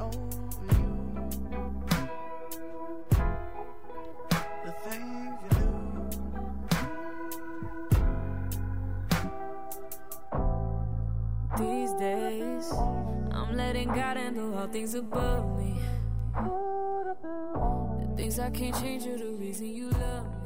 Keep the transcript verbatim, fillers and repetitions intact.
you. The things you do. These days, I'm letting God handle all things above me. The things I can't change are the reason you love me.